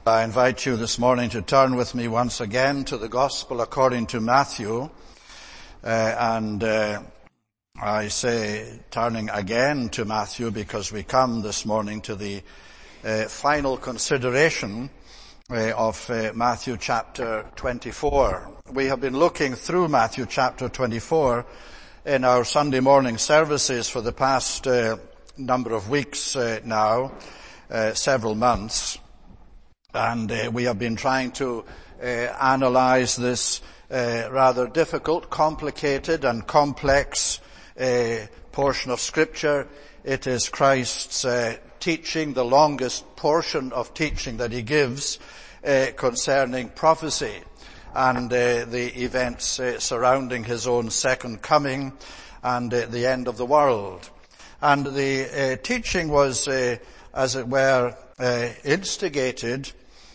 I invite you this morning to turn with me once again to the Gospel according to Matthew. I say turning again to Matthew because we come this morning to the final consideration of Matthew chapter 24. We have been looking through Matthew chapter 24 in our Sunday morning services for the past number of weeks now, several months. And we have been trying to analyze this rather difficult, complicated and complex portion of Scripture. It is Christ's teaching, the longest portion of teaching that he gives concerning prophecy and the events surrounding his own second coming and the end of the world. And the teaching was, as it were, instigated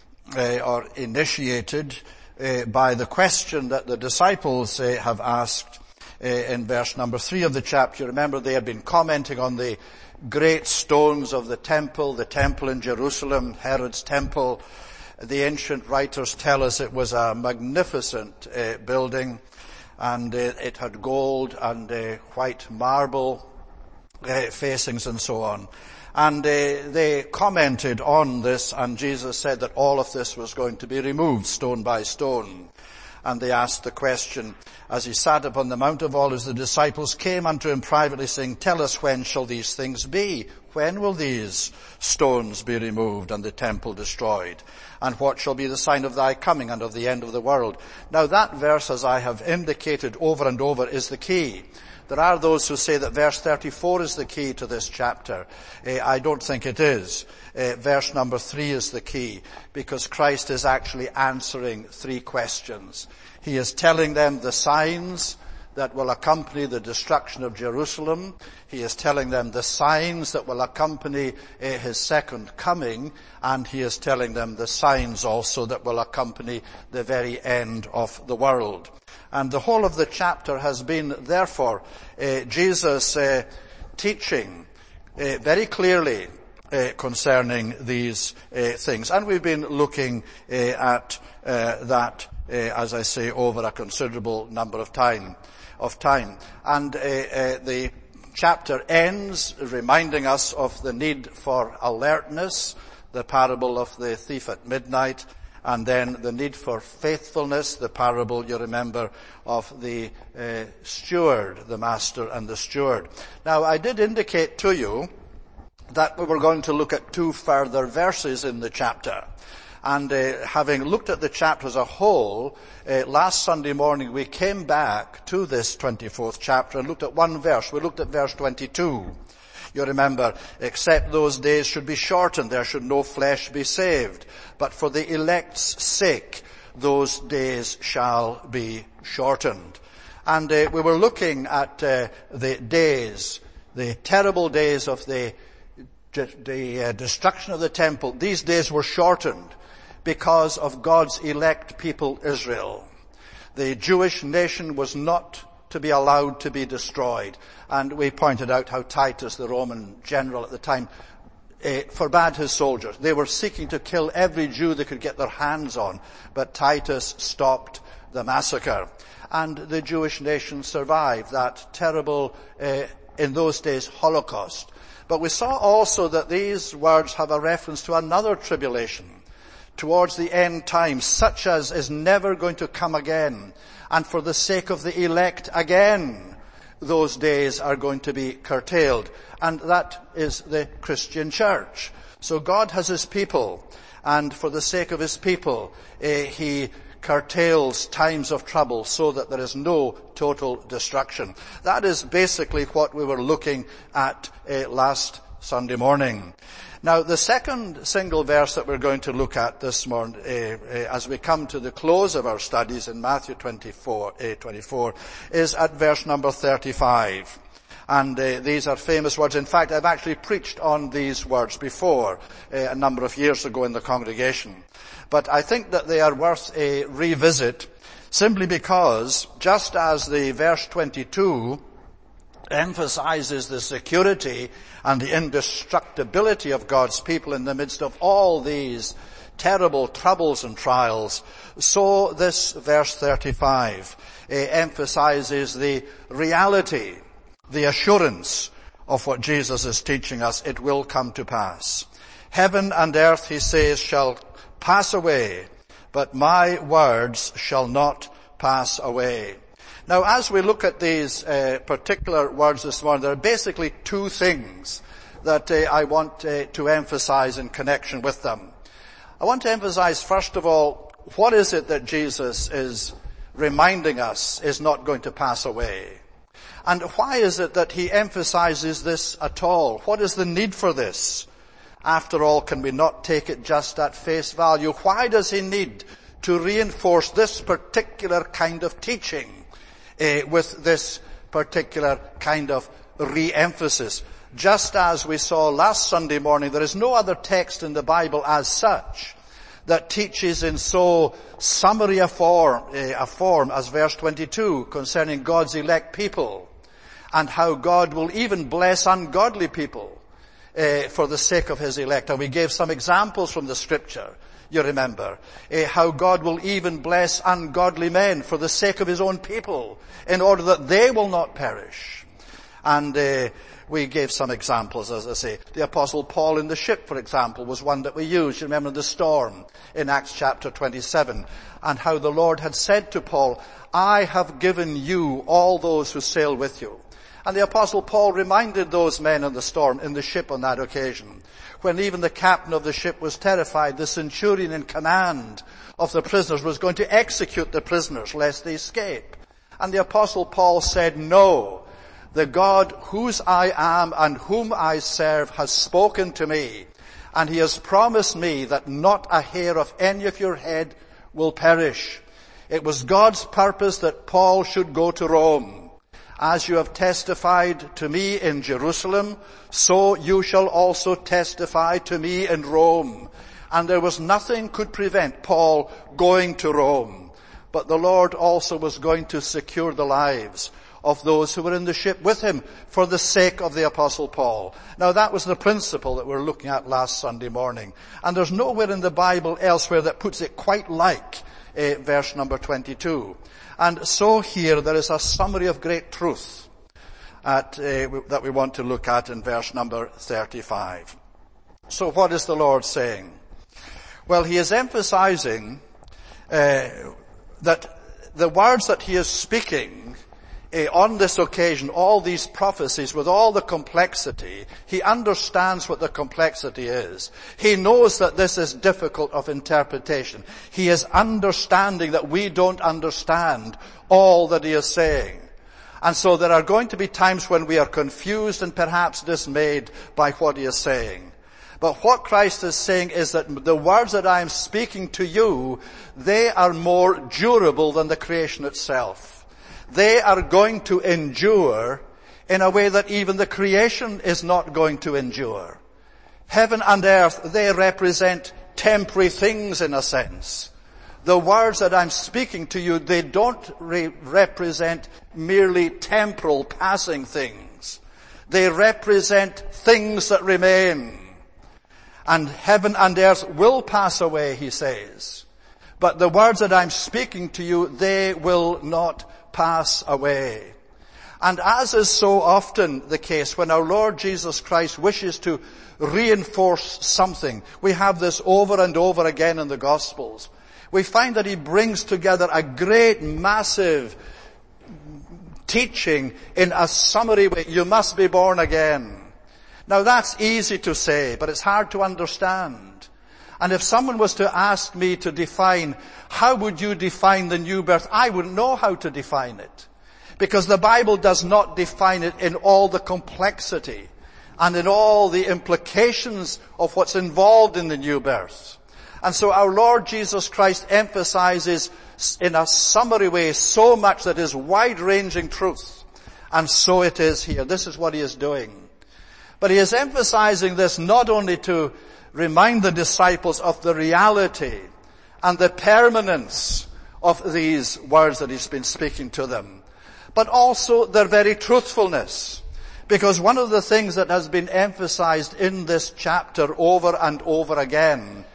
or initiated by the question that the disciples have asked in verse number 3 of the chapter. Remember, they had been commenting on the great stones of the temple in Jerusalem, Herod's temple. The ancient writers tell us it was a magnificent building, and it had gold and white marble facings and so on. And they commented on this, and Jesus said that all of this was going to be removed stone by stone. And they asked the question, as he sat upon the Mount of Olives, the disciples came unto him privately, saying, "Tell us, when shall these things be? When will these stones be removed and the temple destroyed? And what shall be the sign of thy coming and of the end of the world?" Now that verse, as I have indicated over and over, is the key. There are those who say that verse 34 is the key to this chapter. I don't think it is. Verse number 3 is the key, because Christ is actually answering three questions. He is telling them the signs that will accompany the destruction of Jerusalem. He is telling them the signs that will accompany his second coming, and he is telling them the signs also that will accompany the very end of the world. And the whole of the chapter has been, therefore, Jesus teaching very clearly concerning these things. And we've been looking at that, as I say, over a considerable number of time. And the chapter ends reminding us of the need for alertness, the parable of the thief at midnight, and then the need for faithfulness, the parable, you remember, of the steward, the master and the steward. Now, I did indicate to you that we were going to look at two further verses in the chapter. And having looked at the chapter as a whole, last Sunday morning we came back to this 24th chapter and looked at one verse. We looked at verse 22. You remember, except those days should be shortened, there should no flesh be saved. But for the elect's sake, those days shall be shortened. And we were looking at the days, the terrible days of the destruction of the temple. These days were shortened because of God's elect people, Israel. The Jewish nation was not to be allowed to be destroyed. And we pointed out how Titus, the Roman general at the time, forbade his soldiers. They were seeking to kill every Jew they could get their hands on, but Titus stopped the massacre. And the Jewish nation survived that terrible, in those days, Holocaust. But we saw also that these words have a reference to another tribulation towards the end times, such as is never going to come again. And for the sake of the elect again, those days are going to be curtailed. And that is the Christian church. So God has his people, and for the sake of his people, he curtails times of trouble so that there is no total destruction. That is basically what we were looking at last Sunday morning. Now, the second single verse that we're going to look at this morning, as we come to the close of our studies in Matthew 24, is at verse number 35. And these are famous words. In fact, I've actually preached on these words before, a number of years ago in the congregation. But I think that they are worth a revisit, simply because, just as the verse 22 emphasizes the security and the indestructibility of God's people in the midst of all these terrible troubles and trials, so this verse 35 emphasizes the reality, the assurance of what Jesus is teaching us. It will come to pass. Heaven and earth, he says, shall pass away, but my words shall not pass away. Now, as we look at these particular words this morning, there are basically two things that I want to emphasize in connection with them. I want to emphasize, first of all, what is it that Jesus is reminding us is not going to pass away? And why is it that he emphasizes this at all? What is the need for this? After all, can we not take it just at face value? Why does he need to reinforce this particular kind of teaching with this particular kind of re-emphasis? Just as we saw last Sunday morning, there is no other text in the Bible as such that teaches in so summary a form as verse 22 concerning God's elect people, and how God will even bless ungodly people for the sake of his elect. And we gave some examples from the scripture, you remember, how God will even bless ungodly men for the sake of his own people, in order that they will not perish. And we gave some examples, as I say. The Apostle Paul in the ship, for example, was one that we used. You remember the storm in Acts chapter 27, and how the Lord had said to Paul, I have given you all those who sail with you. And the Apostle Paul reminded those men in the storm, in the ship on that occasion, when even the captain of the ship was terrified, the centurion in command of the prisoners was going to execute the prisoners lest they escape. And the Apostle Paul said, no, the God whose I am and whom I serve has spoken to me, and he has promised me that not a hair of any of your head will perish. It was God's purpose that Paul should go to Rome. As you have testified to me in Jerusalem, so you shall also testify to me in Rome. And there was nothing could prevent Paul going to Rome. But the Lord also was going to secure the lives of those who were in the ship with him for the sake of the Apostle Paul. Now that was the principle that we're looking at last Sunday morning. And there's nowhere in the Bible elsewhere that puts it quite like verse number 22. And so here there is a summary of great truth that we want to look at in verse number 35. So what is the Lord saying? Well, he is emphasizing that the words that he is speaking on this occasion, all these prophecies with all the complexity, he understands what the complexity is. He knows that this is difficult of interpretation. He is understanding that we don't understand all that he is saying. And so there are going to be times when we are confused and perhaps dismayed by what he is saying. But what Christ is saying is that the words that I am speaking to you, they are more durable than the creation itself. They are going to endure in a way that even the creation is not going to endure. Heaven and earth, they represent temporary things in a sense. The words that I'm speaking to you, they don't represent merely temporal passing things. They represent things that remain. And heaven and earth will pass away, he says. But the words that I'm speaking to you, they will not pass away. And as is so often the case, when our Lord Jesus Christ wishes to reinforce something, we have this over and over again in the Gospels. We find that he brings together a great, massive teaching in a summary way. You must be born again. Now that's easy to say, but it's hard to understand. And if someone was to ask me to define, how would you define the new birth? I wouldn't know how to define it. Because the Bible does not define it in all the complexity and in all the implications of what's involved in the new birth. And so our Lord Jesus Christ emphasizes in a summary way so much that is wide-ranging truth. And so it is here. This is what he is doing. But he is emphasizing this not only to remind the disciples of the reality and the permanence of these words that he's been speaking to them, but also their very truthfulness. Because one of the things that has been emphasized in this chapter over and over again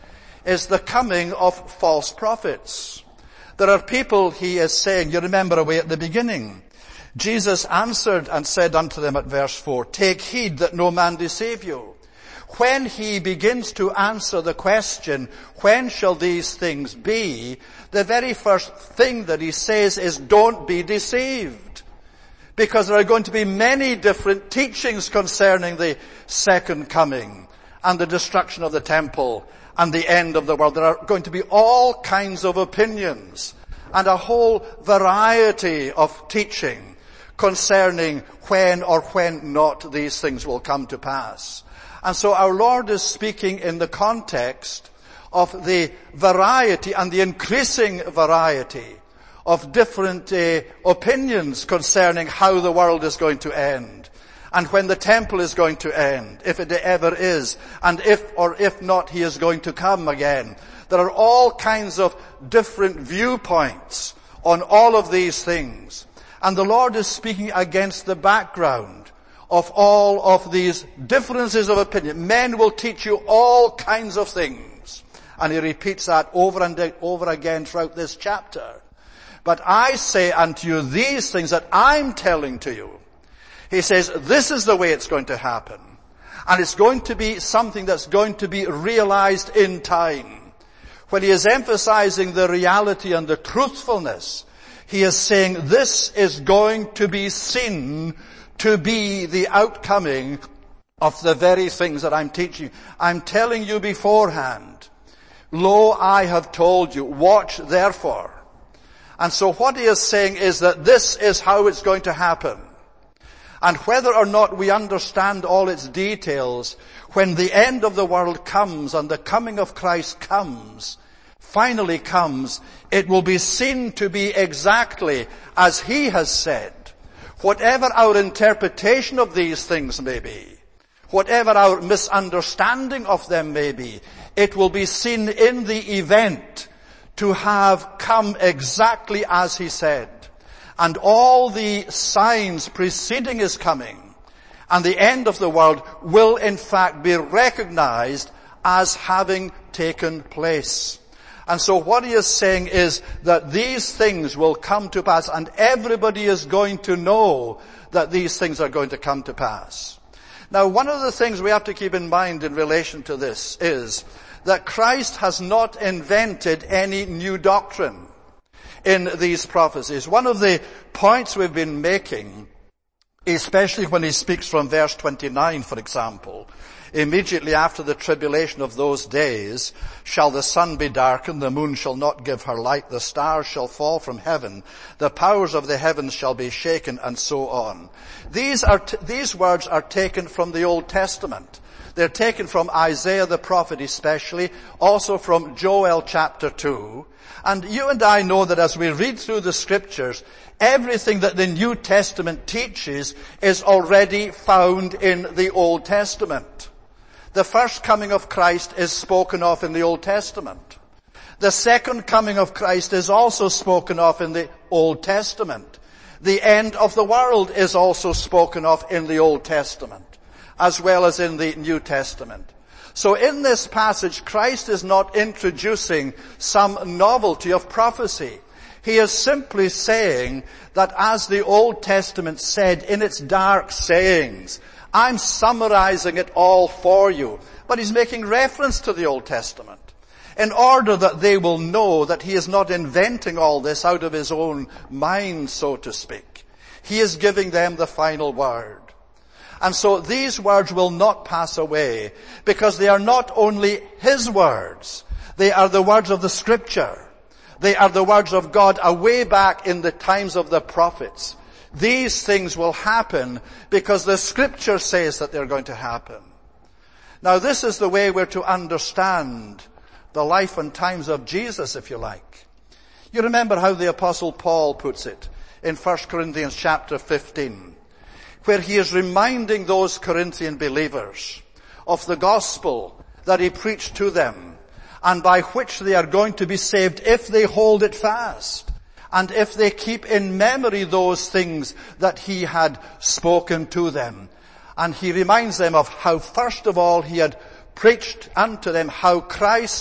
is the coming of false prophets. There are people, he is saying, you remember away at the beginning, Jesus answered and said unto them at verse 4, take heed that no man deceive you. When he begins to answer the question, when shall these things be, the very first thing that he says is, don't be deceived. Because there are going to be many different teachings concerning the second coming and the destruction of the temple and the end of the world. There are going to be all kinds of opinions and a whole variety of teaching concerning when or when not these things will come to pass. And so our Lord is speaking in the context of the variety and the increasing variety of different opinions concerning how the world is going to end and when the temple is going to end, if it ever is, and if or if not he is going to come again. There are all kinds of different viewpoints on all of these things. And the Lord is speaking against the background of all of these differences of opinion. Men will teach you all kinds of things. And he repeats that over and over again throughout this chapter. But I say unto you these things that I'm telling to you. He says, this is the way it's going to happen. And it's going to be something that's going to be realized in time. When he is emphasizing the reality and the truthfulness, he is saying this is going to be seen to be the outcoming of the very things that I'm teaching you. I'm telling you beforehand. Lo, I have told you. Watch therefore. And so what he is saying is that this is how it's going to happen. And whether or not we understand all its details, when the end of the world comes and the coming of Christ finally comes, it will be seen to be exactly as he has said. Whatever our interpretation of these things may be, whatever our misunderstanding of them may be, it will be seen in the event to have come exactly as he said. And all the signs preceding his coming and the end of the world will in fact be recognized as having taken place. And so what he is saying is that these things will come to pass, and everybody is going to know that these things are going to come to pass. Now, one of the things we have to keep in mind in relation to this is that Christ has not invented any new doctrine in these prophecies. One of the points we've been making, especially when he speaks from verse 29, for example, immediately after the tribulation of those days shall the sun be darkened, the moon shall not give her light, the stars shall fall from heaven, the powers of the heavens shall be shaken, and so on. These words are taken from the Old Testament. They're taken from Isaiah the prophet especially, also from Joel chapter 2. And you and I know that as we read through the scriptures, everything that the New Testament teaches is already found in the Old Testament. The first coming of Christ is spoken of in the Old Testament. The second coming of Christ is also spoken of in the Old Testament. The end of the world is also spoken of in the Old Testament, as well as in the New Testament. So in this passage, Christ is not introducing some novelty of prophecy. He is simply saying that as the Old Testament said in its dark sayings, I'm summarizing it all for you. But he's making reference to the Old Testament in order that they will know that he is not inventing all this out of his own mind, so to speak. He is giving them the final word. And so these words will not pass away because they are not only his words, they are the words of the scripture. They are the words of God away back in the times of the prophets. These things will happen because the scripture says that they're going to happen. Now this is the way we're to understand the life and times of Jesus, if you like. You remember how the Apostle Paul puts it in 1 Corinthians chapter 15. Where he is reminding those Corinthian believers of the gospel that he preached to them and by which they are going to be saved if they hold it fast and if they keep in memory those things that he had spoken to them. And he reminds them of how first of all he had preached unto them how Christ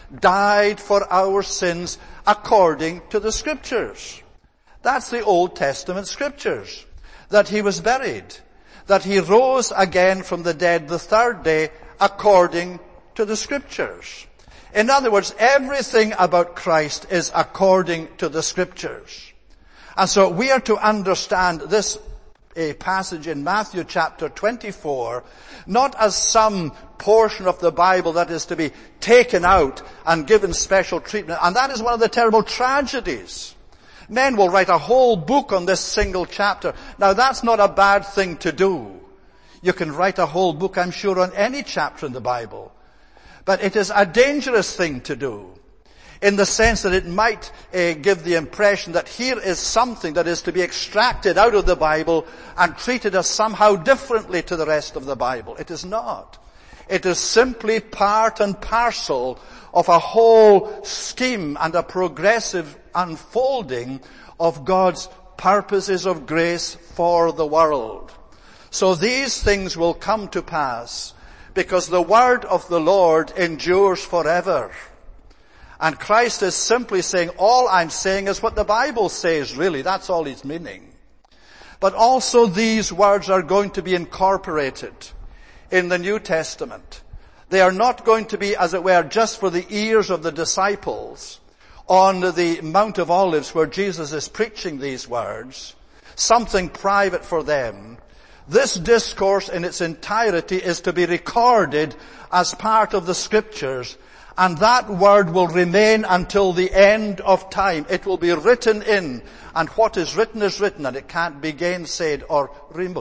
died for our sins according to the Scriptures. That's the Old Testament Scriptures. That he was buried. That he rose again from the dead the third day according to the Scriptures. In other words, everything about Christ is according to the Scriptures. And so we are to understand this passage in Matthew chapter 24, not as some portion of the Bible that is to be taken out and given special treatment. And that is one of the terrible tragedies. Men will write a whole book on this single chapter. Now that's not a bad thing to do. You can write a whole book, I'm sure, on any chapter in the Bible. But it is a dangerous thing to do, in the sense that it might give the impression that here is something that is to be extracted out of the Bible and treated as somehow differently to the rest of the Bible. It is not. It is simply part and parcel of a whole scheme and a progressive unfolding of God's purposes of grace for the world. So these things will come to pass because the word of the Lord endures forever. And Christ is simply saying, all I'm saying is what the Bible says, really. That's all he's meaning. But also these words are going to be incorporated in the New Testament. They are not going to be, as it were, just for the ears of the disciples on the Mount of Olives where Jesus is preaching these words, something private for them. This discourse in its entirety is to be recorded as part of the Scriptures, and that word will remain until the end of time. It will be written in, and what is written, and it can't be gainsaid or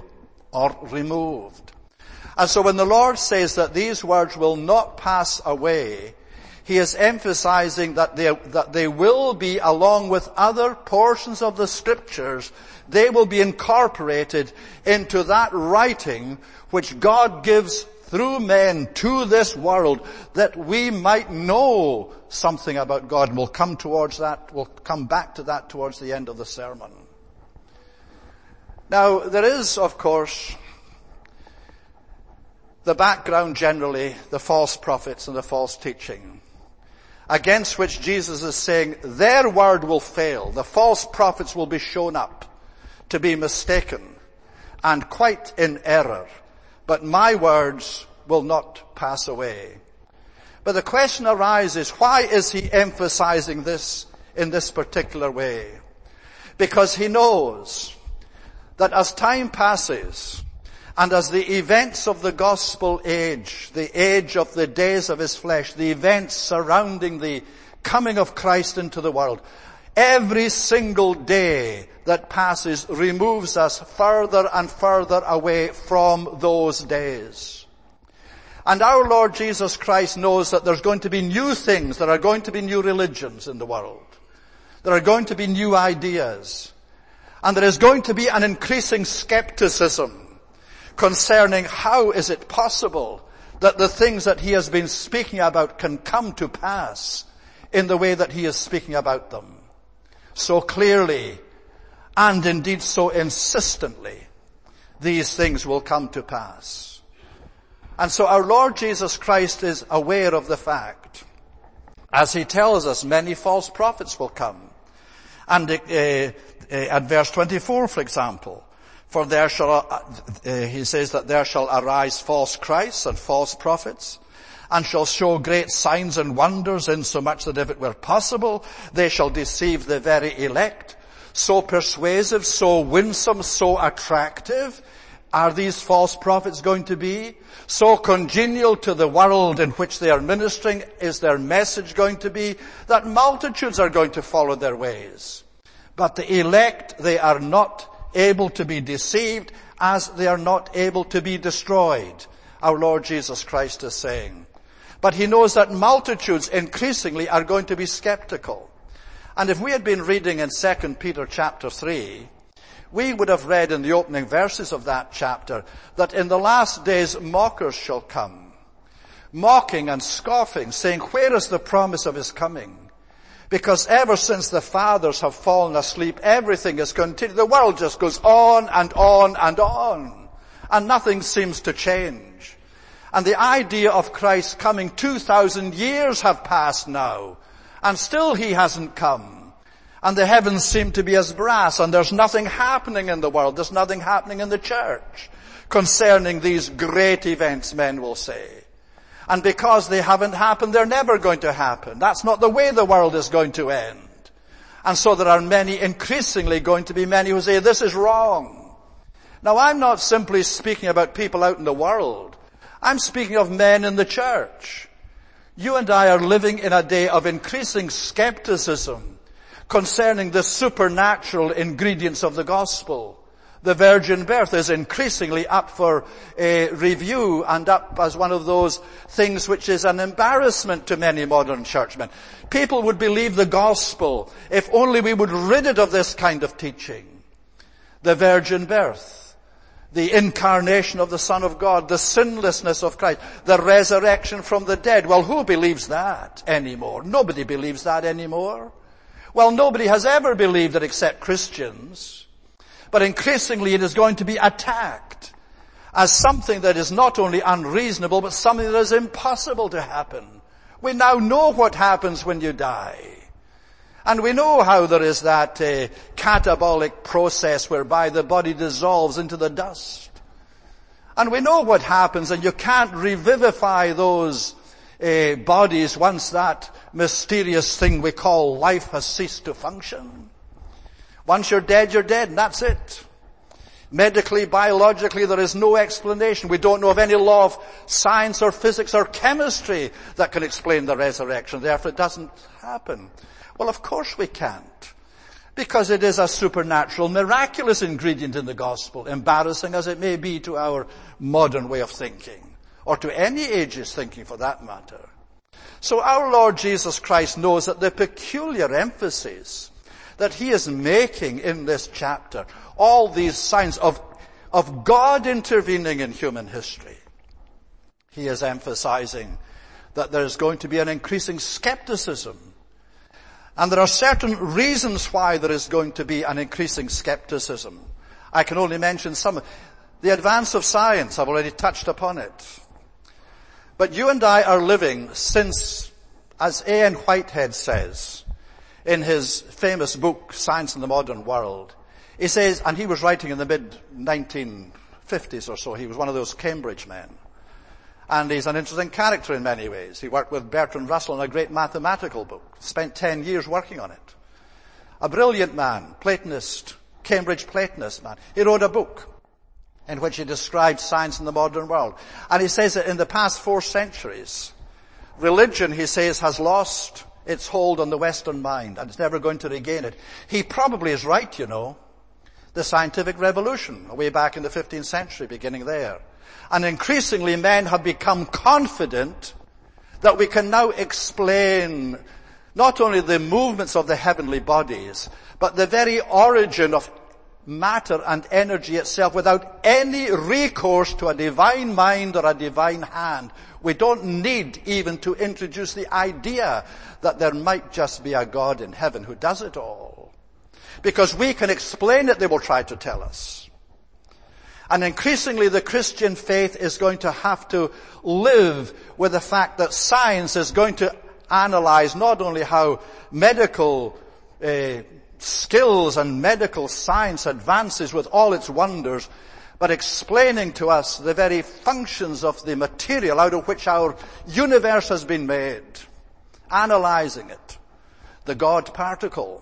removed. And so when the Lord says that these words will not pass away, he is emphasizing that they will be, along with other portions of the Scriptures, they will be incorporated into that writing which God gives through men to this world, that we might know something about God. And we'll come back to that towards the end of the sermon. Now, there is, of course, the background generally, the false prophets and the false teaching, against which Jesus is saying their word will fail. The false prophets will be shown up to be mistaken and quite in error. But my words will not pass away. But the question arises, why is he emphasizing this in this particular way? Because he knows that as time passes, and as the events of the gospel age, the age of the days of his flesh, the events surrounding the coming of Christ into the world, every single day that passes removes us further and further away from those days. And our Lord Jesus Christ knows that there's going to be new things, there are going to be new religions in the world. There are going to be new ideas. And there is going to be an increasing skepticism concerning how is it possible that the things that he has been speaking about can come to pass in the way that he is speaking about them. So clearly, and indeed so insistently, these things will come to pass. And so our Lord Jesus Christ is aware of the fact, as he tells us, many false prophets will come. And at verse 24, for example, for there shall, he says that there shall arise false Christs and false prophets, and shall show great signs and wonders, insomuch that if it were possible, they shall deceive the very elect. So persuasive, so winsome, so attractive are these false prophets going to be. So congenial to the world in which they are ministering is their message going to be, that multitudes are going to follow their ways. But the elect, they are not able to be deceived, as they are not able to be destroyed, our Lord Jesus Christ is saying. But he knows that multitudes increasingly are going to be skeptical. And if we had been reading in 2 Peter chapter 3, we would have read in the opening verses of that chapter that in the last days mockers shall come, mocking and scoffing, saying, where is the promise of his coming? Because ever since the fathers have fallen asleep, everything is continued. The world just goes on and on and on. And nothing seems to change. And the idea of Christ coming 2,000 years have passed now, and still he hasn't come. And the heavens seem to be as brass, and there's nothing happening in the world, there's nothing happening in the church concerning these great events, men will say. And because they haven't happened, they're never going to happen. That's not the way the world is going to end. And so there are increasingly going to be many who say, this is wrong. Now I'm not simply speaking about people out in the world. I'm speaking of men in the church. You and I are living in a day of increasing skepticism concerning the supernatural ingredients of the gospel. The virgin birth is increasingly up for a review and up as one of those things which is an embarrassment to many modern churchmen. People would believe the gospel if only we would rid it of this kind of teaching. The virgin birth, the incarnation of the Son of God, the sinlessness of Christ, the resurrection from the dead. Well, who believes that anymore? Nobody believes that anymore. Well, nobody has ever believed it except Christians. But increasingly it is going to be attacked as something that is not only unreasonable, but something that is impossible to happen. We now know what happens when you die. And we know how there is that catabolic process whereby the body dissolves into the dust. And we know what happens, and you can't revivify those bodies once that mysterious thing we call life has ceased to function. Once you're dead, and that's it. Medically, biologically, there is no explanation. We don't know of any law of science or physics or chemistry that can explain the resurrection. Therefore, it doesn't happen. Well, of course we can't. Because it is a supernatural, miraculous ingredient in the gospel, embarrassing as it may be to our modern way of thinking, or to any age's thinking for that matter. So our Lord Jesus Christ knows that the peculiar emphasis that he is making in this chapter, all these signs of God intervening in human history, he is emphasizing that there is going to be an increasing skepticism. And there are certain reasons why there is going to be an increasing skepticism. I can only mention some. The advance of science, I've already touched upon it. But you and I are living since, as A.N. Whitehead says, in his famous book, Science in the Modern World, he says, and he was writing in the mid-1950s or so, he was one of those Cambridge men. And he's an interesting character in many ways. He worked with Bertrand Russell on a great mathematical book, spent 10 years working on it. A brilliant man, Platonist, Cambridge Platonist man. He wrote a book in which he described science in the modern world. And he says that in the past 4 centuries, religion, he says, has lost its hold on the Western mind, and it's never going to regain it. He probably is right, you know. The scientific revolution, way back in the 15th century, beginning there. And increasingly men have become confident that we can now explain not only the movements of the heavenly bodies, but the very origin of matter and energy itself without any recourse to a divine mind or a divine hand. We don't need even to introduce the idea that there might just be a God in heaven who does it all. Because we can explain it, they will try to tell us. And increasingly the Christian faith is going to have to live with the fact that science is going to analyze not only how medical skills and medical science advances with all its wonders, but explaining to us the very functions of the material out of which our universe has been made. Analyzing it. The God particle.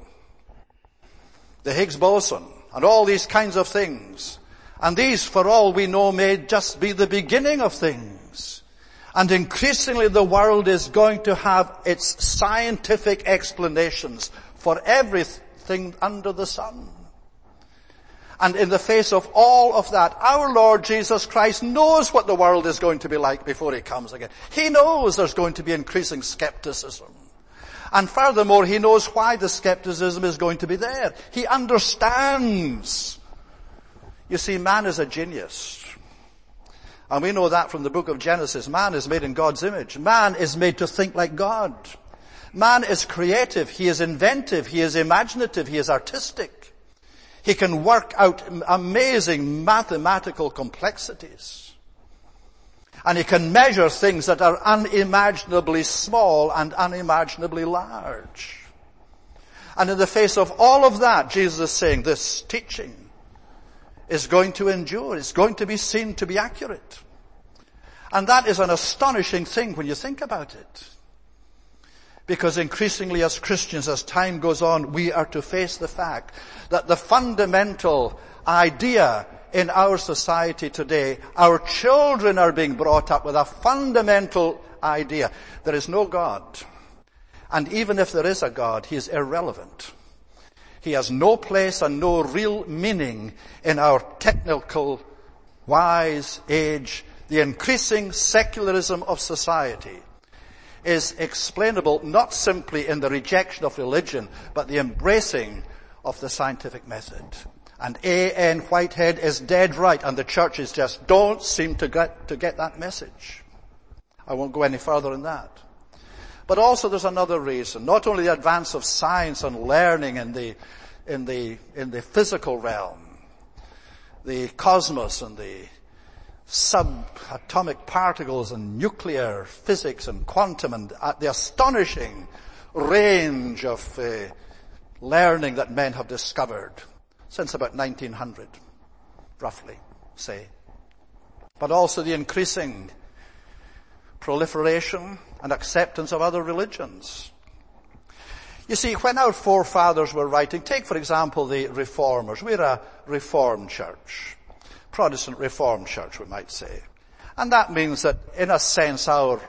The Higgs boson. And all these kinds of things. And these, for all we know, may just be the beginning of things. And increasingly the world is going to have its scientific explanations for everything under the sun. And in the face of all of that, our Lord Jesus Christ knows what the world is going to be like before he comes again. He knows there's going to be increasing skepticism. And furthermore, he knows why the skepticism is going to be there. He understands. You see, man is a genius. And we know that from the book of Genesis. Man is made in God's image. Man is made to think like God. Man is creative. He is inventive. He is imaginative. He is artistic. He can work out amazing mathematical complexities. And he can measure things that are unimaginably small and unimaginably large. And in the face of all of that, Jesus is saying this teaching is going to endure. It's going to be seen to be accurate. And that is an astonishing thing when you think about it. Because increasingly as Christians, as time goes on, we are to face the fact that the fundamental idea in our society today, our children are being brought up with a fundamental idea. There is no God. And even if there is a God, he is irrelevant. He has no place and no real meaning in our technical, wise age. The increasing secularism of society is explainable not simply in the rejection of religion, but the embracing of the scientific method. And A.N. Whitehead is dead right, and the churches just don't seem to get that message. I won't go any further in that. But also there's another reason. Not only the advance of science and learning in the physical realm, the cosmos and the subatomic particles and nuclear physics and quantum and the astonishing range of learning that men have discovered since about 1900, roughly, say. But also the increasing proliferation and acceptance of other religions. You see, when our forefathers were writing, take for example the Reformers. We're a Reformed church. Protestant Reformed church, we might say. And that means that, in a sense, our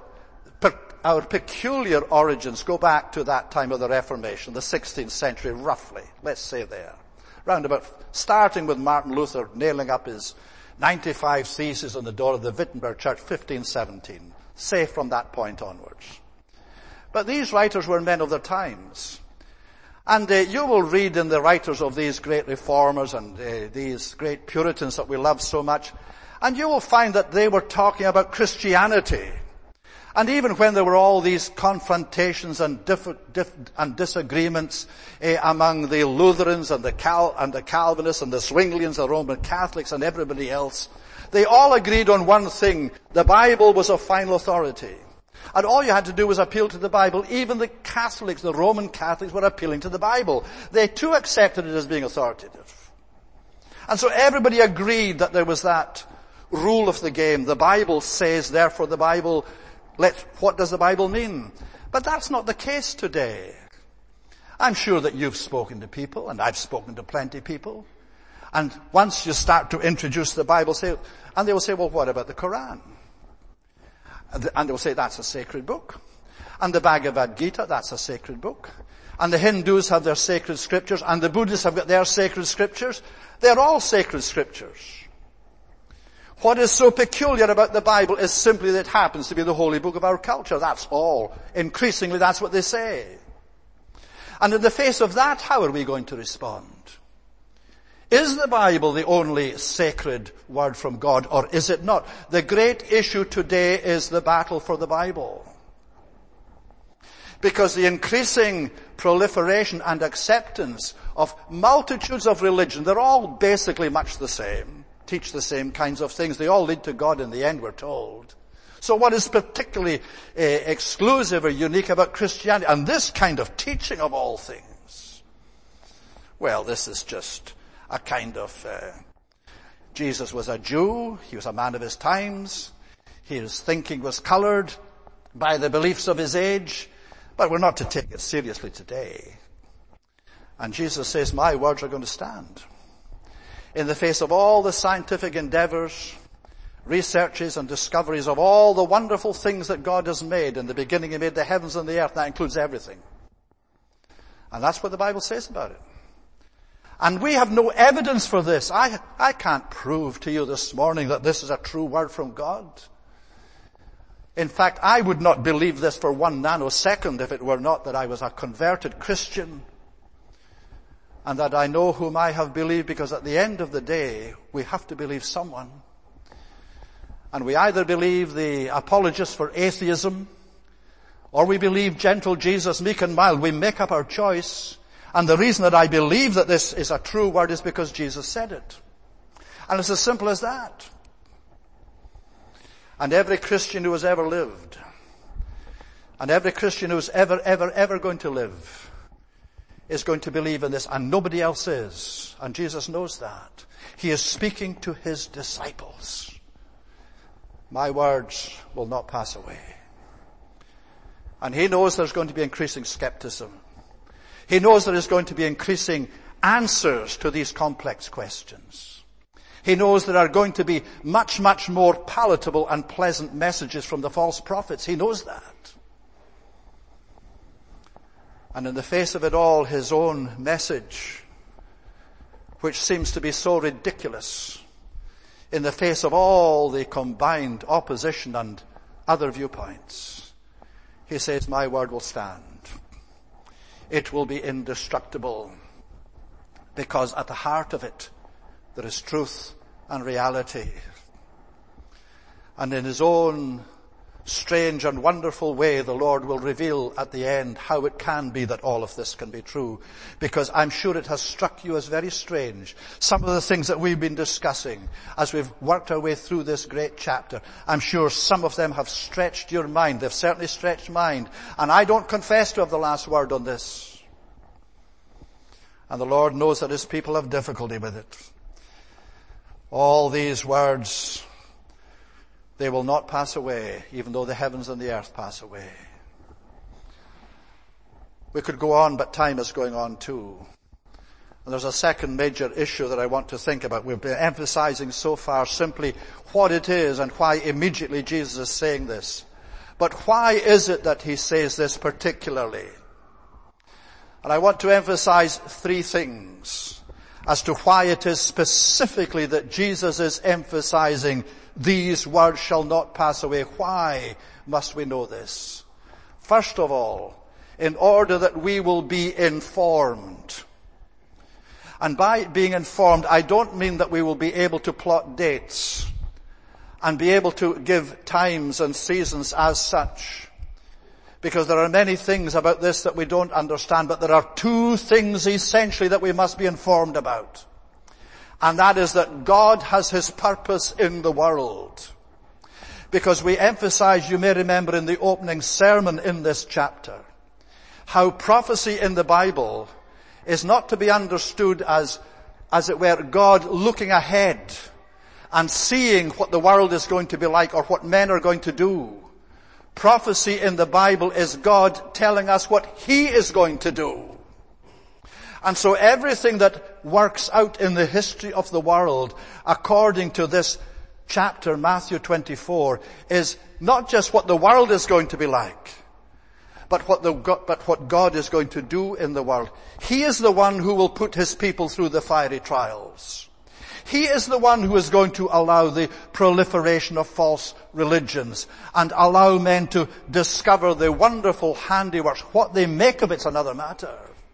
peculiar origins go back to that time of the Reformation, the 16th century, roughly, let's say there. Round about, starting with Martin Luther nailing up his 95 theses on the door of the Wittenberg Church, 1517. Say from that point onwards. But these writers were men of their times. And you will read in the writers of these great reformers and these great Puritans that we love so much, and you will find that they were talking about Christianity. And even when there were all these confrontations and disagreements among the Lutherans and the Calvinists and the Zwinglians, the Roman Catholics and everybody else, they all agreed on one thing: the Bible was of final authority. And all you had to do was appeal to the Bible. Even the Catholics, the Roman Catholics, were appealing to the Bible. They too accepted it as being authoritative. And so everybody agreed that there was that rule of the game. The Bible says, therefore the Bible, what does the Bible mean? But that's not the case today. I'm sure that you've spoken to people, and I've spoken to plenty of people. And once you start to introduce the Bible, and they will say, well, what about the Quran? And they will say, that's a sacred book. And the Bhagavad Gita, that's a sacred book. And the Hindus have their sacred scriptures, and the Buddhists have got their sacred scriptures. They're all sacred scriptures. What is so peculiar about the Bible is simply that it happens to be the holy book of our culture. That's all. Increasingly, that's what they say. And in the face of that, how are we going to respond? Is the Bible the only sacred word from God, or is it not? The great issue today is the battle for the Bible. Because the increasing proliferation and acceptance of multitudes of religion, they're all basically much the same, teach the same kinds of things. They all lead to God in the end, we're told. So what is particularly exclusive or unique about Christianity and this kind of teaching of all things? Well, this is just a kind of, Jesus was a Jew, he was a man of his times, his thinking was colored by the beliefs of his age, but we're not to take it seriously today. And Jesus says, my words are going to stand. In the face of all the scientific endeavors, researches and discoveries of all the wonderful things that God has made. In the beginning he made the heavens and the earth, that includes everything. And that's what the Bible says about it. And we have no evidence for this. I can't prove to you this morning that this is a true word from God. In fact, I would not believe this for 1 nanosecond if it were not that I was a converted Christian and that I know whom I have believed, because at the end of the day, we have to believe someone. And we either believe the apologists for atheism, or we believe gentle Jesus, meek and mild. We make up our choice. And the reason that I believe that this is a true word is because Jesus said it. And it's as simple as that. And every Christian who has ever lived, and every Christian who's ever going to live, is going to believe in this, and nobody else is. And Jesus knows that. He is speaking to his disciples. My words will not pass away. And he knows there's going to be increasing skepticism. He knows there is going to be increasing answers to these complex questions. He knows there are going to be much more palatable and pleasant messages from the false prophets. He knows that. And in the face of it all, his own message, which seems to be so ridiculous, in the face of all the combined opposition and other viewpoints, he says, my word will stand. It will be indestructible, because at the heart of it, there is truth and reality. And in his own strange and wonderful way, the Lord will reveal at the end how it can be that all of this can be true. Because I'm sure it has struck you as very strange. Some of the things that we've been discussing as we've worked our way through this great chapter, I'm sure some of them have stretched your mind. They've certainly stretched mine. And I don't confess to have the last word on this. And the Lord knows that his people have difficulty with it. All these words, they will not pass away, even though the heavens and the earth pass away. We could go on, but time is going on too. And there's a second major issue that I want to think about. We've been emphasizing so far simply what it is and why immediately Jesus is saying this. But why is it that he says this particularly? And I want to emphasize three things as to why it is specifically that Jesus is emphasizing these words shall not pass away. Why must we know this? First of all, in order that we will be informed. And by being informed, I don't mean that we will be able to plot dates and be able to give times and seasons as such. Because there are many things about this that we don't understand, but there are two things essentially that we must be informed about. And that is that God has his purpose in the world. Because we emphasize, you may remember in the opening sermon in this chapter, how prophecy in the Bible is not to be understood as it were, God looking ahead and seeing what the world is going to be like or what men are going to do. Prophecy in the Bible is God telling us what he is going to do. And so everything that works out in the history of the world, according to this chapter, Matthew 24, is not just what the world is going to be like, but what God is going to do in the world. He is the one who will put his people through the fiery trials. He is the one who is going to allow the proliferation of false religions and allow men to discover the wonderful handiworks. What they make of it's another matter.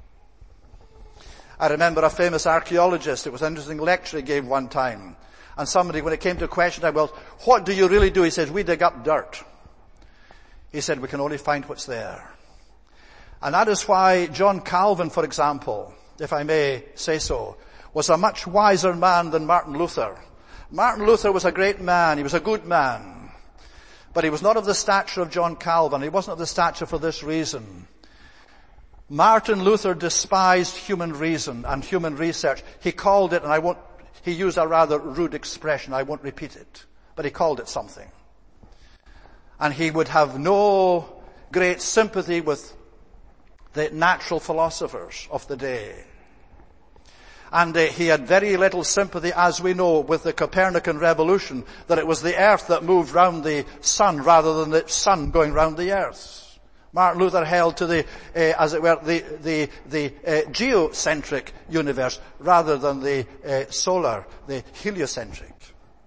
I remember a famous archaeologist. It was an interesting lecture he gave one time. And somebody, when it came to a question, well, what do you really do? He says, we dig up dirt. He said, we can only find what's there. And that is why John Calvin, for example, if I may say so, was a much wiser man than Martin Luther. Martin Luther was a great man. He was a good man. But he was not of the stature of John Calvin. He wasn't of the stature for this reason. Martin Luther despised human reason and human research. He called it, and he used a rather rude expression. I won't repeat it. But he called it something. And he would have no great sympathy with the natural philosophers of the day. And he had very little sympathy, as we know, with the Copernican revolution, that it was the earth that moved round the sun rather than the sun going round the earth. Martin Luther held to the geocentric universe rather than the solar, the heliocentric.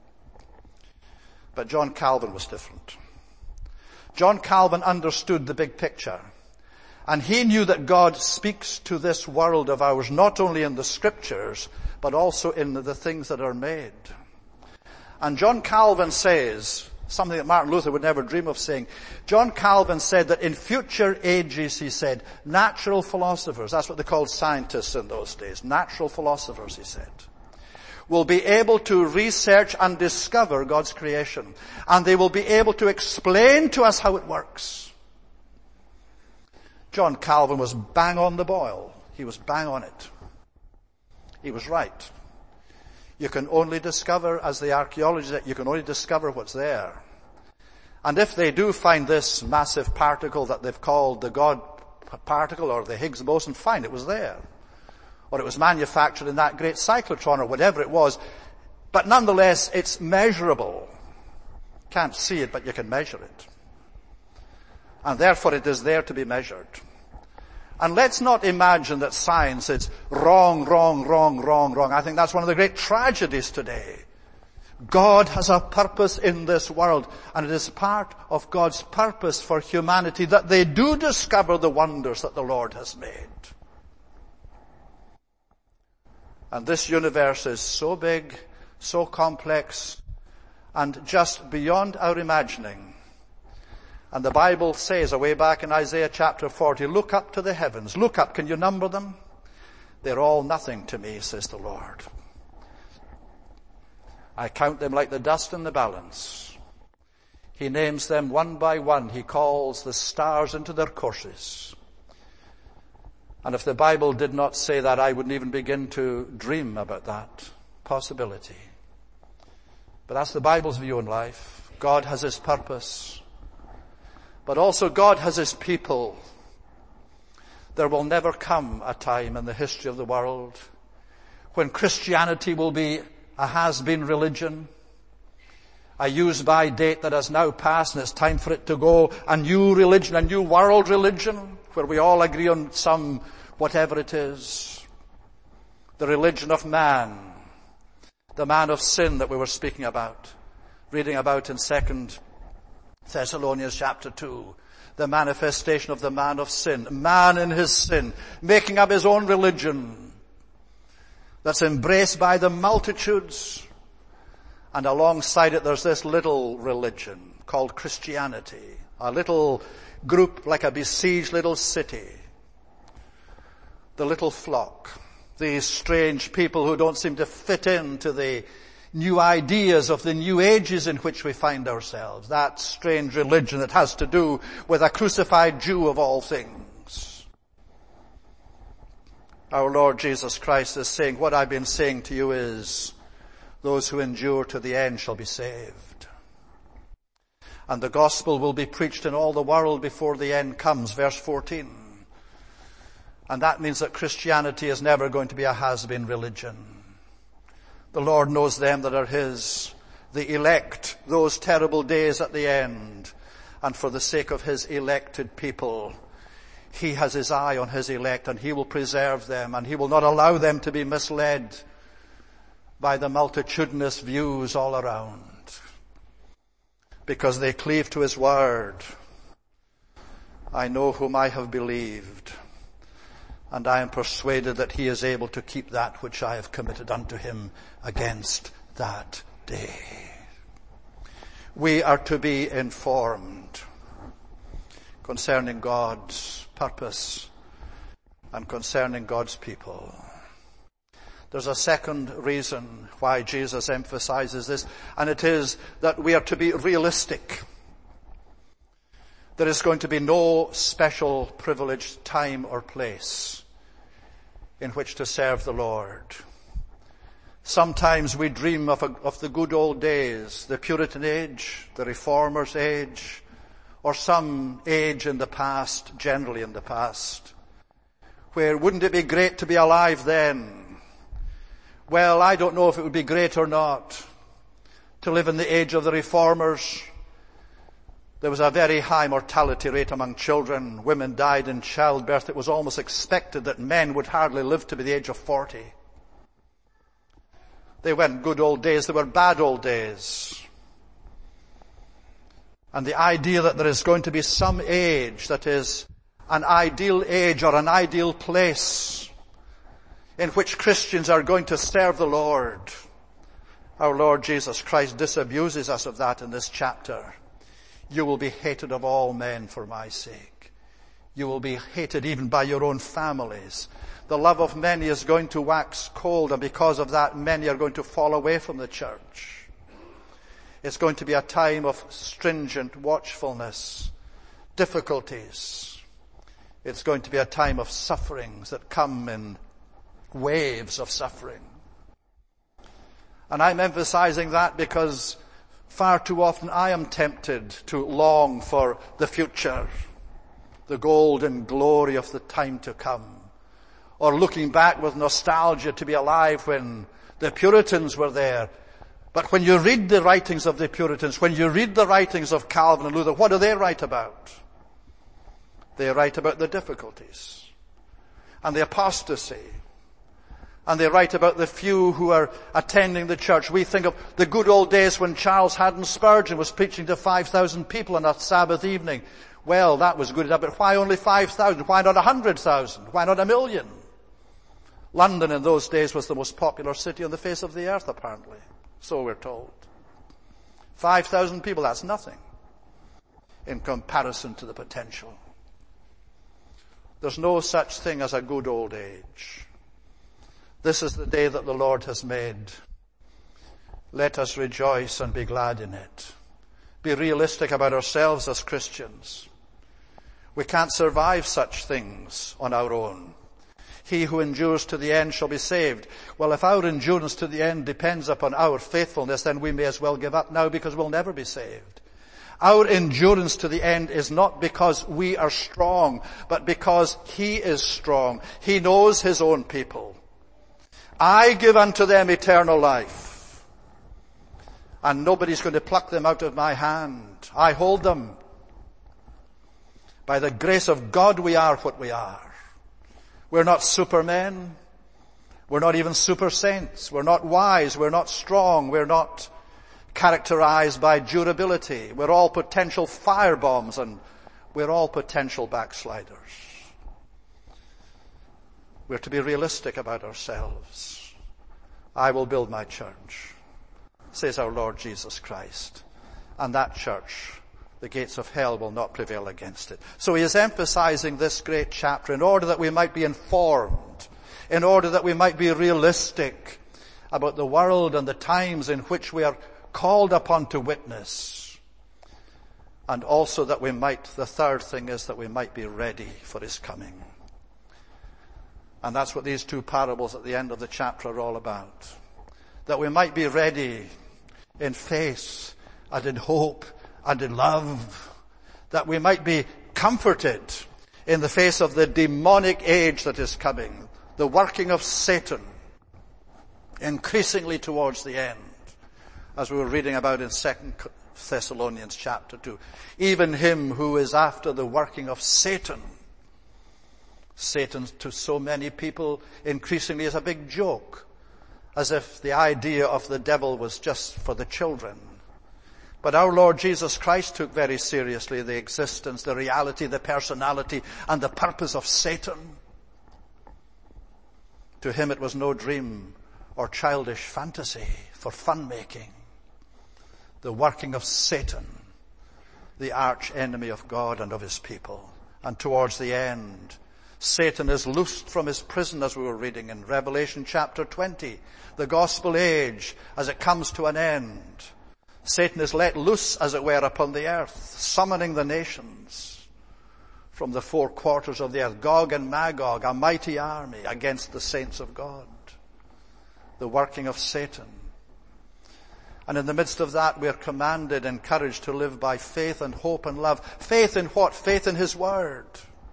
But John Calvin was different. John Calvin understood the big picture. And he knew that God speaks to this world of ours, not only in the scriptures, but also in the things that are made. And John Calvin says, something that Martin Luther would never dream of saying, John Calvin said that in future ages, he said, natural philosophers, that's what they called scientists in those days, natural philosophers, he said, will be able to research and discover God's creation. And they will be able to explain to us how it works. John Calvin was bang on the boil. He was bang on it. He was right. You can only discover, as the archaeologists say, you can only discover what's there. And if they do find this massive particle that they've called the God particle or the Higgs boson, fine, it was there. Or it was manufactured in that great cyclotron or whatever it was. But nonetheless, it's measurable. Can't see it, but you can measure it. And therefore it is there to be measured. And let's not imagine that science is wrong. I think that's one of the great tragedies today. God has a purpose in this world, and it is part of God's purpose for humanity that they do discover the wonders that the Lord has made. And this universe is so big, so complex, and just beyond our imagining. And the Bible says, away back in Isaiah chapter 40, look up to the heavens. Look up. Can you number them? They're all nothing to me, says the Lord. I count them like the dust in the balance. He names them one by one. He calls the stars into their courses. And if the Bible did not say that, I wouldn't even begin to dream about that possibility. But that's the Bible's view in life. God has His purpose. But also God has His people. There will never come a time in the history of the world when Christianity will be a has-been religion, a use-by date that has now passed and it's time for it to go, a new religion, a new world religion, where we all agree on some whatever it is. The religion of man, the man of sin that we were speaking about, reading about in 2 Thessalonians chapter 2. The manifestation of the man of sin, man in his sin, making up his own religion that's embraced by the multitudes. And alongside it there's this little religion called Christianity, a little group like a besieged little city. The little flock, these strange people who don't seem to fit into the new ideas of the new ages in which we find ourselves. That strange religion that has to do with a crucified Jew of all things. Our Lord Jesus Christ is saying, what I've been saying to you is, those who endure to the end shall be saved. And the gospel will be preached in all the world before the end comes, verse 14. And that means that Christianity is never going to be a has-been religion. The Lord knows them that are His, the elect, those terrible days at the end. And for the sake of His elected people, He has His eye on His elect, and He will preserve them, and He will not allow them to be misled by the multitudinous views all around, because they cleave to His word. I know whom I have believed, and I am persuaded that He is able to keep that which I have committed unto Him against that day. We are to be informed concerning God's purpose and concerning God's people. There's a second reason why Jesus emphasizes this, and it is that we are to be realistic. There is going to be no special privileged time or place in which to serve the Lord. Sometimes we dream of the good old days, the Puritan age, the Reformers' age, or some age in the past, generally in the past, where wouldn't it be great to be alive then? Well, I don't know if it would be great or not to live in the age of the Reformers. There was a very high mortality rate among children. Women died in childbirth. It was almost expected that men would hardly live to be the age of 40. They weren't good old days, they were bad old days. And the idea that there is going to be some age that is an ideal age or an ideal place in which Christians are going to serve the Lord. Our Lord Jesus Christ disabuses us of that in this chapter. You will be hated of all men for my sake. You will be hated even by your own families. The love of many is going to wax cold, and because of that, many are going to fall away from the church. It's going to be a time of stringent watchfulness, difficulties. It's going to be a time of sufferings that come in waves of suffering. And I'm emphasizing that because far too often I am tempted to long for the future, the golden glory of the time to come, or looking back with nostalgia to be alive when the Puritans were there. But when you read the writings of the Puritans, when you read the writings of Calvin and Luther, what do they write about? They write about the difficulties and the apostasy. And they write about the few who are attending the church. We think of the good old days when Charles Haddon Spurgeon was preaching to 5,000 people on a Sabbath evening. Well, that was good enough, but why only 5,000? Why not 100,000? Why not 1,000,000? London in those days was the most popular city on the face of the earth, apparently. So we're told. 5,000 people, that's nothing in comparison to the potential. There's no such thing as a good old age. This is the day that the Lord has made. Let us rejoice and be glad in it. Be realistic about ourselves as Christians. We can't survive such things on our own. He who endures to the end shall be saved. Well, if our endurance to the end depends upon our faithfulness, then we may as well give up now because we'll never be saved. Our endurance to the end is not because we are strong, but because He is strong. He knows His own people. I give unto them eternal life, and nobody's going to pluck them out of my hand. I hold them. By the grace of God we are what we are. We're not supermen. We're not even super saints. We're not wise. We're not strong. We're not characterized by durability. We're all potential firebombs, and we're all potential backsliders. We're to be realistic about ourselves. I will build my church, says our Lord Jesus Christ. And that church, the gates of hell will not prevail against it. So he is emphasizing this great chapter in order that we might be informed, in order that we might be realistic about the world and the times in which we are called upon to witness. And also that we might, the third thing is that we might be ready for his coming. And that's what these two parables at the end of the chapter are all about. That we might be ready in faith and in hope and in love. That we might be comforted in the face of the demonic age that is coming. The working of Satan increasingly towards the end. As we were reading about in 2 Thessalonians chapter 2. Even him who is after the working of Satan. Satan to so many people increasingly is a big joke, as if the idea of the devil was just for the children. But our Lord Jesus Christ took very seriously the existence, the reality, the personality, and the purpose of Satan. To him it was no dream or childish fantasy for fun-making. The working of Satan, the arch enemy of God and of his people. And towards the end, Satan is loosed from his prison, as we were reading in Revelation chapter 20. The gospel age, as it comes to an end. Satan is let loose, as it were, upon the earth, summoning the nations from the four quarters of the earth. Gog and Magog, a mighty army against the saints of God. The working of Satan. And in the midst of that, we are commanded, encouraged to live by faith and hope and love. Faith in what? Faith in his word.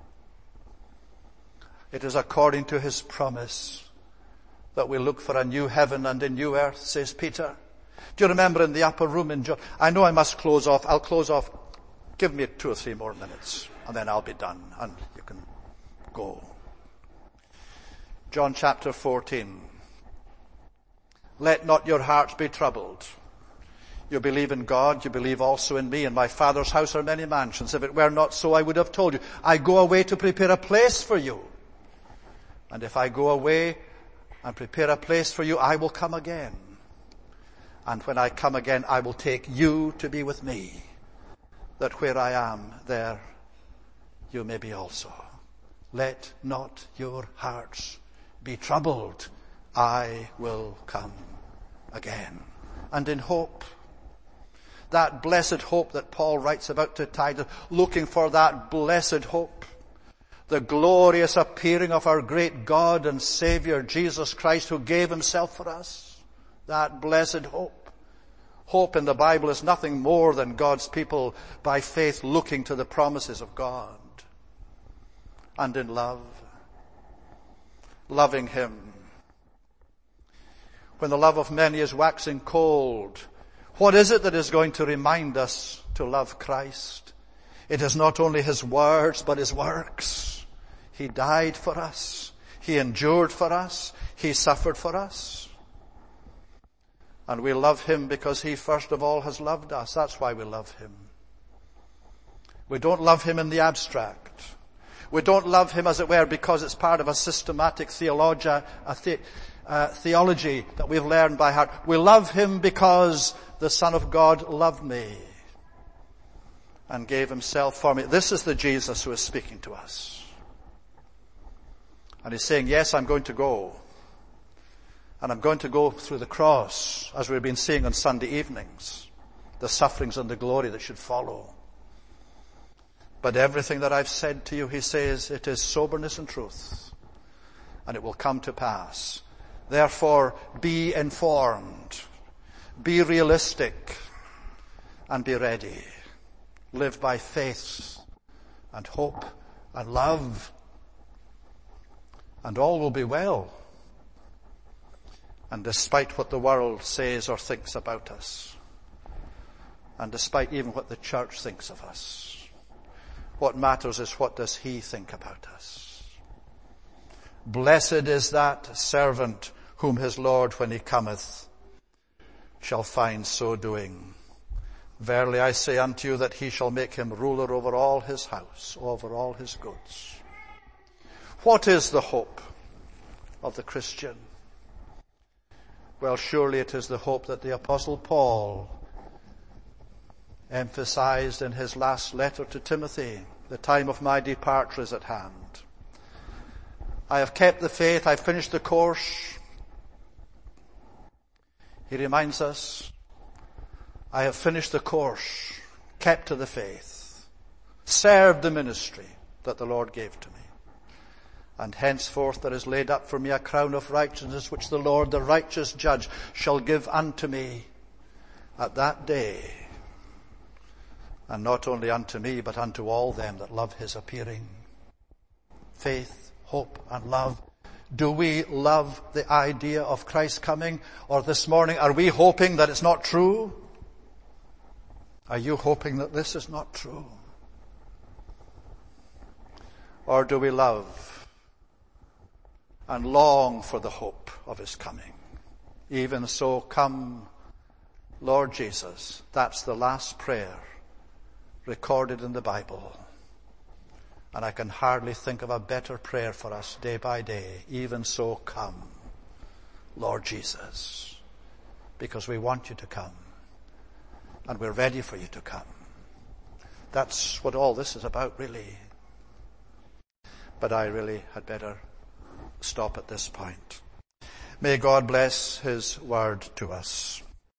It is according to his promise that we look for a new heaven and a new earth, says Peter. Do you remember in the upper room in John? I know I must close off. I'll close off. Give me 2 or 3 more minutes and then I'll be done and you can go. John chapter 14. Let not your hearts be troubled. You believe in God, you believe also in me. In my Father's house are many mansions. If it were not so, I would have told you. I go away to prepare a place for you. And if I go away and prepare a place for you, I will come again. And when I come again, I will take you to be with me, that where I am, there you may be also. Let not your hearts be troubled. I will come again. And in hope, that blessed hope that Paul writes about to Titus, looking for that blessed hope, the glorious appearing of our great God and Savior, Jesus Christ, who gave himself for us. That blessed hope. Hope in the Bible is nothing more than God's people by faith looking to the promises of God. And in love, loving him. When the love of many is waxing cold, what is it that is going to remind us to love Christ? It is not only his words, but his works. He died for us. He endured for us. He suffered for us. And we love him because he first of all has loved us. That's why we love him. We don't love him in the abstract. We don't love him, as it were, because it's part of a systematic theology that we've learned by heart. We love him because the Son of God loved me and gave himself for me. This is the Jesus who is speaking to us. And he's saying, yes, I'm going to go. And I'm going to go through the cross, as we've been seeing on Sunday evenings, the sufferings and the glory that should follow. But everything that I've said to you, he says, it is soberness and truth, and it will come to pass. Therefore, be informed, be realistic, and be ready. Live by faith and hope and love, and all will be well. And despite what the world says or thinks about us, and despite even what the church thinks of us, what matters is what does he think about us. Blessed is that servant whom his Lord, when he cometh, shall find so doing. Verily I say unto you that he shall make him ruler over all his house, over all his goods. What is the hope of the Christian? Well, surely it is the hope that the Apostle Paul emphasized in his last letter to Timothy. The time of my departure is at hand. I have kept the faith. I've finished the course. He reminds us, I have finished the course, kept to the faith, served the ministry that the Lord gave to me. And henceforth there is laid up for me a crown of righteousness, which the Lord, the righteous judge, shall give unto me at that day. And not only unto me, but unto all them that love his appearing. Faith, hope, and love. Do we love the idea of Christ coming? Or this morning, are we hoping that it's not true? Are you hoping that this is not true? Or do we love and long for the hope of his coming? Even so, come, Lord Jesus. That's the last prayer recorded in the Bible. And I can hardly think of a better prayer for us day by day. Even so, come, Lord Jesus. Because we want you to come. And we're ready for you to come. That's what all this is about, really. But I really had better stop at this point. May God bless his word to us.